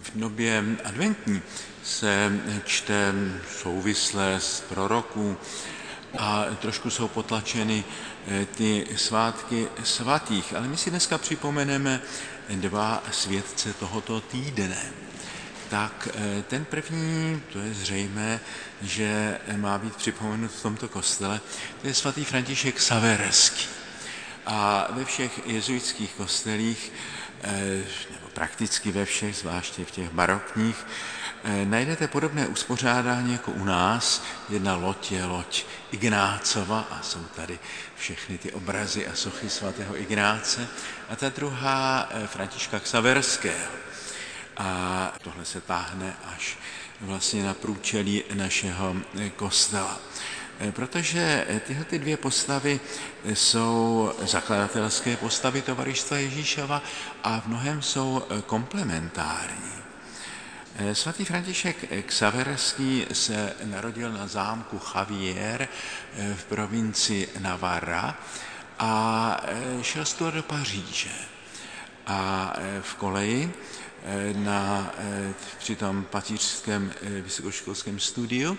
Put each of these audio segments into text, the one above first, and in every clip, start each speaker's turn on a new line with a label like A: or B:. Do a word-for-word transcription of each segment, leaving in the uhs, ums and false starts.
A: v době adventní se čte souvisle z proroků a trošku jsou potlačeny ty svátky svatých. Ale my si dneska připomeneme dva světce tohoto týdne. Tak ten první, to je zřejmé, že má být připomenut v tomto kostele, to je svatý František Xaverský. A ve všech jezuitských kostelích, nebo prakticky ve všech, zvláště v těch barokních, najdete podobné uspořádání jako u nás. Jedna loď je loď Ignácova a jsou tady všechny ty obrazy a sochy svatého Ignáce. A ta druhá Františka Xaverského. A tohle se táhne až vlastně na průčelí našeho kostela. Protože tyhle ty dvě postavy jsou zakladatelské postavy Tovaristva Ježíšova a v mnohem jsou komplementární. Svatý František Xaverský se narodil na zámku Javier v provincii Navarra a šel studovat do Paříže. A v koleji na, při tom pařížském vysokoškolském studiu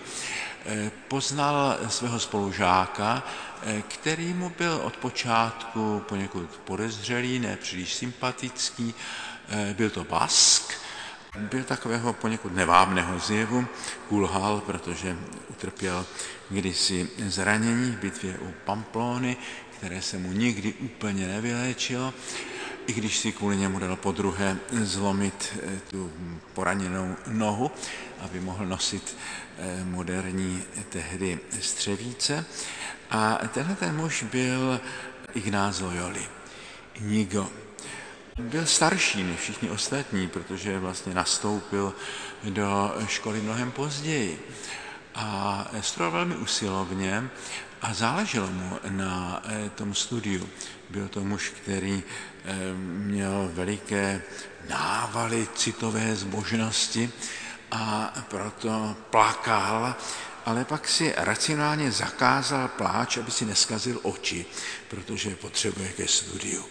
A: poznal svého spolužáka, který mu byl od počátku poněkud podezřelý, ne příliš sympatický. Byl to Bask, byl takového poněkud nevábného zjevu, kulhal, protože utrpěl kdysi zranění v bitvě u Pamplony, které se mu nikdy úplně nevyléčilo, i když si kvůli němu dal podruhé zlomit tu poraněnou nohu, aby mohl nosit moderní tehdy střevíce. A tenhle ten muž byl Ignác Loyoli, Inigo. Byl starší než všichni ostatní, protože vlastně nastoupil do školy mnohem později. A studoval velmi usilovně a záleželo mu na tom studiu. Byl to muž, který měl veliké návaly citové zbožnosti a proto plakal, ale pak si racionálně zakázal pláč, aby si neskazil oči, protože potřebuje ke studiu.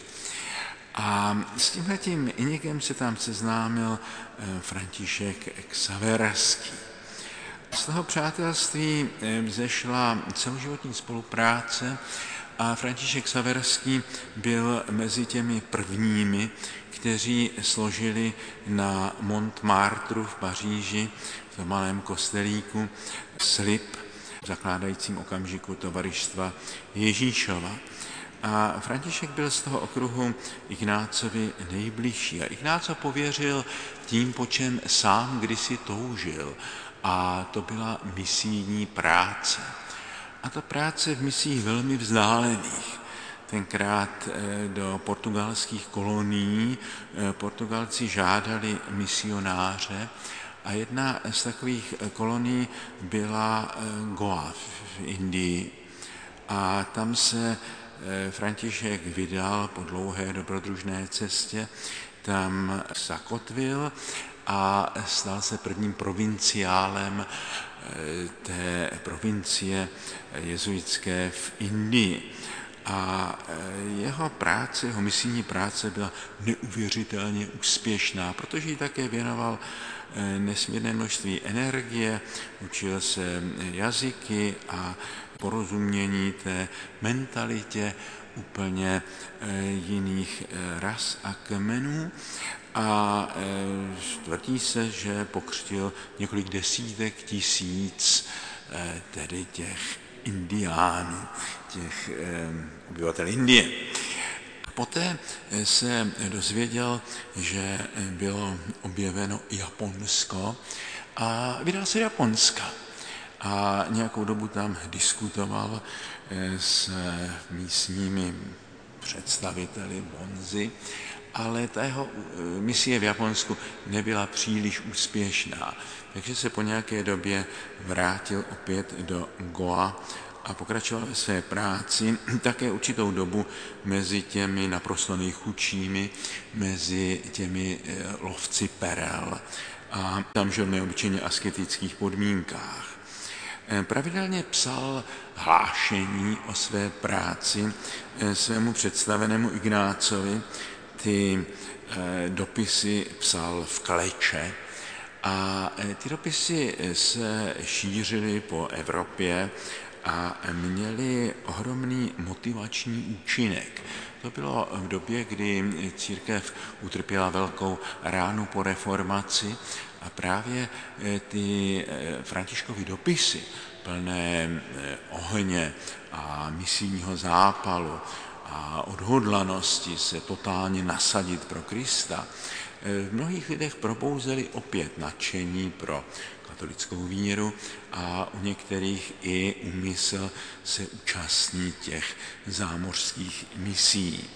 A: A s tímhletím Inigem se tam seznámil František Xaverský. Z toho přátelství vzešla celoživotní spolupráce a František Xaverský byl mezi těmi prvními, kteří složili na Montmartru v Paříži, v tom malém kostelíku, slib v zakládajícím okamžiku Tovaristva Ježíšova. A František byl z toho okruhu Ignácovi nejbližší. A Ignác ho pověřil tím, po čem sám kdysi toužil. A to byla misijní práce. A to práce v misích velmi vzdálených. Tenkrát do portugalských kolonií Portugalci žádali misionáře a jedna z takových kolonií byla Goa v Indii. A tam se František vydal po dlouhé dobrodružné cestě, tam zakotvil a stal se prvním provinciálem té provincie jezuitské v Indii. A jeho práce, jeho misijní práce byla neuvěřitelně úspěšná, protože ji také věnoval nesmírné množství energie, učil se jazyky a porozumění té mentalitě úplně jiných ras a kmenů. A tvrdí se, že pokřtil několik desítek tisíc tedy těch indiánů, těch obyvatel Indie. Poté se dozvěděl, že bylo objeveno Japonsko a vydal se Japonska. A nějakou dobu tam diskutoval s místními představiteli bonzy, ale ta jeho misie v Japonsku nebyla příliš úspěšná. Takže se po nějaké době vrátil opět do Goa a pokračoval ve své práci také určitou dobu mezi těmi naprosto nejchudšími, mezi těmi lovci perel. A tam žil v neobyčejně asketických podmínkách. Pravidelně psal hlášení o své práci svému představenému Ignácovi. Ty dopisy psal v kleče A ty dopisy se šířily po Evropě a měly ohromný motivační účinek. To bylo v době, kdy církev utrpěla velkou ránu po reformaci a právě ty Františkovy dopisy plné ohně a misijního zápalu a odhodlanosti se totálně nasadit pro Krista, v mnohých lidech probouzeli opět nadšení pro katolickou víru a u některých i úmysl se účastnit těch zámořských misí.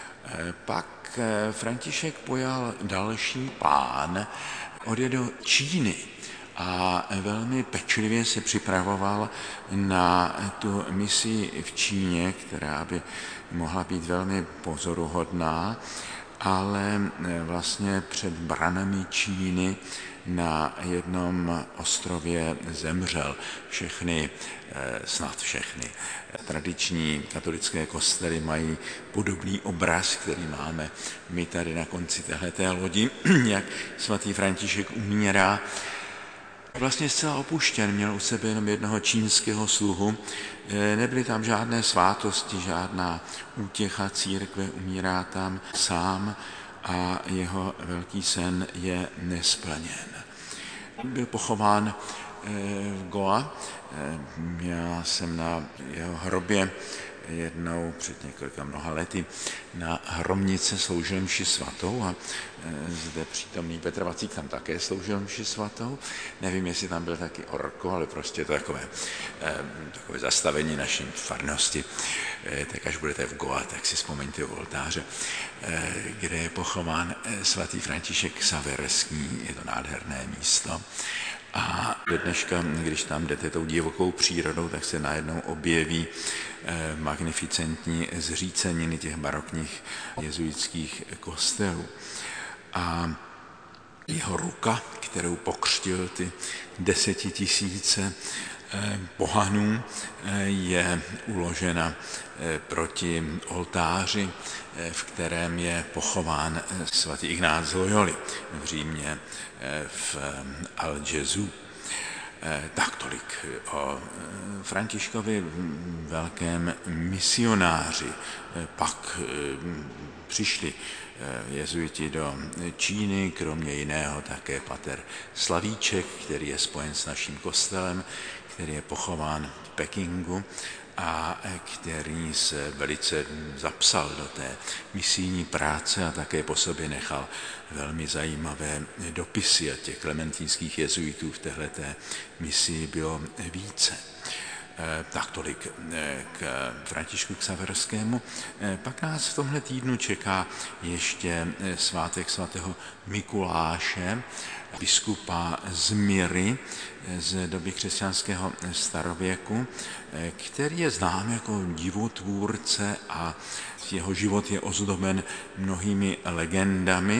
A: Pak František pojal další plán, odjel do Číny a velmi pečlivě se připravoval na tu misi v Číně, která by mohla být velmi pozoruhodná, ale vlastně před branami Číny na jednom ostrově zemřel. Všechny, snad všechny, tradiční katolické kostely mají podobný obraz, který máme my tady na konci téhleté lodi, jak svatý František umírá. Vlastně zcela opuštěn, měl u sebe jenom jednoho čínského sluhu, nebyly tam žádné svátosti, žádná útěcha církve, umírá tam sám a jeho velký sen je nesplněn. Byl pochován v Goa, já jsem na jeho hrobě jednou před několika mnoha lety na hromnice sloužil mši svatou a zde přítomný Petr Vacík tam také sloužil mši svatou. Nevím, jestli tam byl taky orko, ale prostě to takové, takové zastavení naší farnosti. Tak až budete v Goa, tak si vzpomeňte o oltáře, kde je pochován svatý František Xaverský, je to nádherné místo. A do dneška, když tam jdete tou divokou přírodou, tak se najednou objeví magnificentní zříceniny těch barokních jezuitských kostelů. A jeho ruka, kterou pokřtil ty desetitisíce pohanů, je uložena proti oltáři, v kterém je pochován svatý Ignác z Loyoli v Římě v Algezu. Tak tolik o Františkovi velkém misionáři. Pak přišli jezuiti do Číny, kromě jiného také pater Slavíček, který je spojen s naším kostelem, který je pochován v Pekingu a který se velice zapsal do té misijní práce a také po sobě nechal velmi zajímavé dopisy a těch klementínských jezuitů v téhleté misii bylo více. Tak tolik k Františku Xaverskému. Pak nás v tomhle týdnu čeká ještě svátek svatého Mikuláše, biskupa z Myry z doby křesťanského starověku, který je znám jako divotvůrce a jeho život je ozdoben mnohými legendami,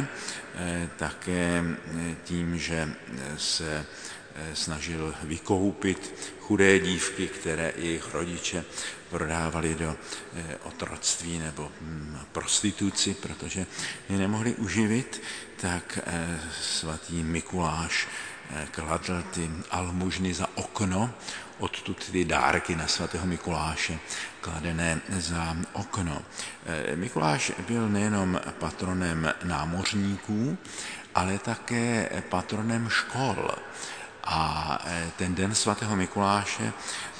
A: také tím, že se snažil vykoupit chudé dívky, které jejich rodiče prodávali do otroctví nebo prostituci, protože je nemohli uživit, tak svatý Mikuláš kladl ty almužny za okno, odtud ty dárky na svatého Mikuláše kladené za okno. Mikuláš byl nejenom patronem námořníků, ale také patronem škol. A ten den svatého Mikuláše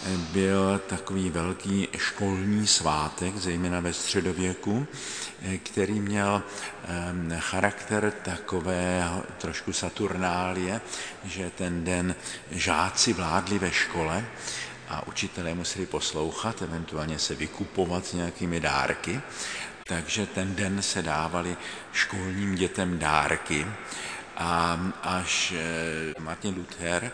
A: byl takový velký školní svátek, zejména ve středověku, který měl charakter takového trošku saturnálie, že ten den žáci vládli ve škole a učitelé museli poslouchat, eventuálně se vykupovat s nějakými dárky. Takže ten den se dávali školním dětem dárky. A až Martin Luther,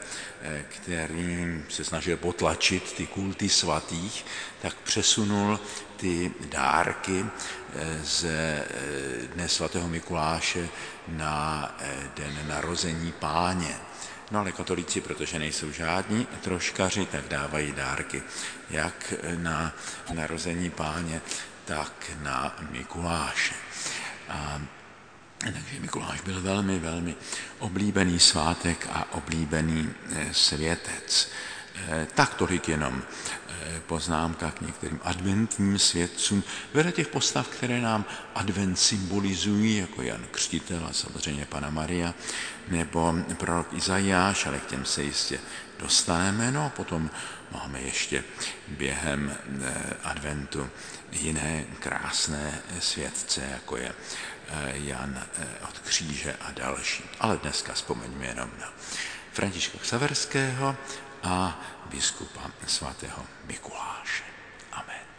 A: který se snažil potlačit ty kulty svatých, tak přesunul ty dárky z dne svatého Mikuláše na den narození Páně. No ale katolíci, protože nejsou žádní troškaři, tak dávají dárky jak na narození Páně, tak na Mikuláše. A Takže Mikuláš byl velmi, velmi oblíbený svátek a oblíbený světec. Tak tolik jenom poznámka k některým adventním světcům. Vedle těch postav, které nám advent symbolizují, jako Jan Křtitel a samozřejmě Panna Maria, nebo prorok Izajáš, ale k těm se jistě dostaneme. No a potom máme ještě během adventu jiné krásné světce, jako je Jan od kříže a další. Ale dneska vzpomeňme jenom na Františka Xaverského a biskupa svatého Mikuláše. Amen.